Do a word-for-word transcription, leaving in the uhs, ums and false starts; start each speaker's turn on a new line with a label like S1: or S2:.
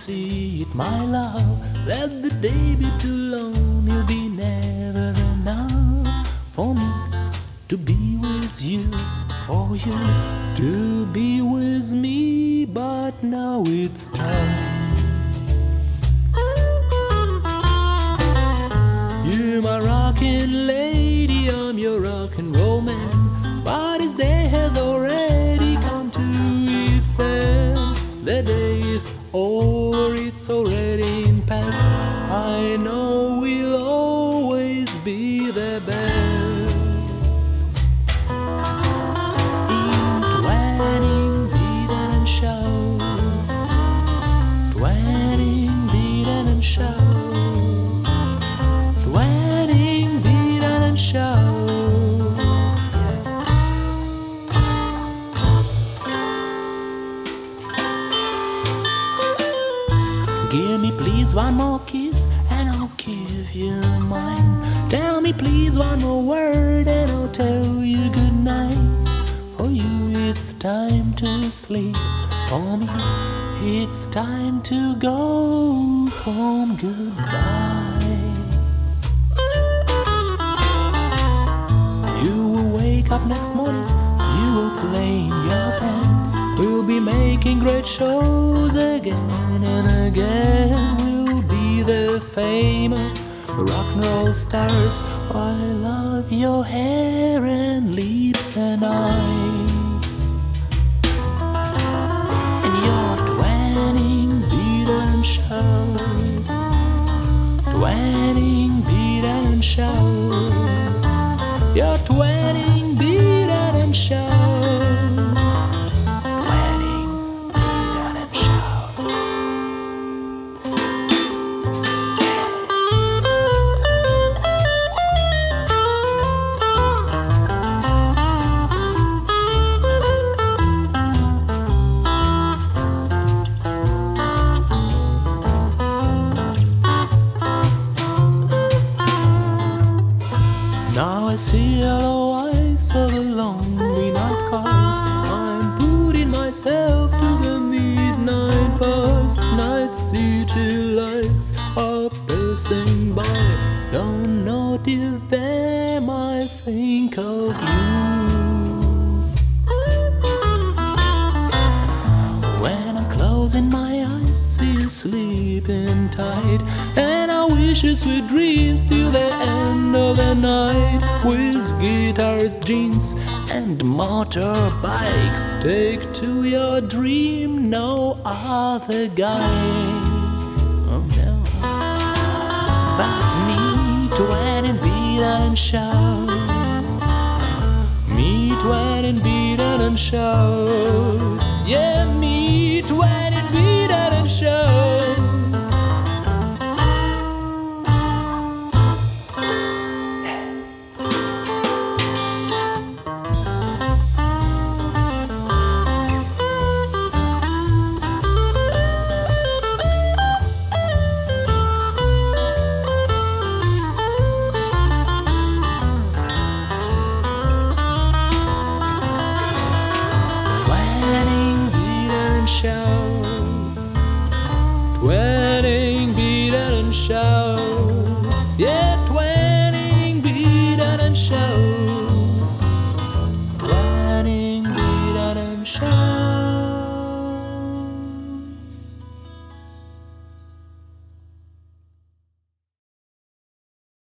S1: see it, my love. Let the day be too long, you'll be never enough for me to be with you, for you to be with me. But now it's time. You're my rockin' lady, I'm your rock and roll man. But this day has already come to its end. The day is over, it's already in past. I know we'll always be the best. In twenty beaten and shouts, twenty beaten and shouts, twenty beaten and shouts, yeah. Give me please one more kiss and I'll give you mine. Tell me please one more word and I'll tell you good night. For you it's time to sleep, for me it's time to go home. Goodbye. You will wake up next morning, you will play in your band. We'll be making great shows again and again. We'll be the famous rock and roll stars. I love your hair and lips and eyes, and your twanging beaten and shouts, twanging beaten and shouts, your twanging beaten and shouts, twanging beaten and shouts. Now I see yellow eyes of the lonely night cars. I'm putting myself to the midnight bus. Night city lights are passing by. Don't notice them, I think of you. When I'm closing my eyes, see you sleeping tight, and I wish you sweet dreams till the end of the night. With guitars, jeans, and motorbikes, take to your dream no other guy. Oh no. But me twenty beaten and shouts, me twenty beaten and shouts, yeah.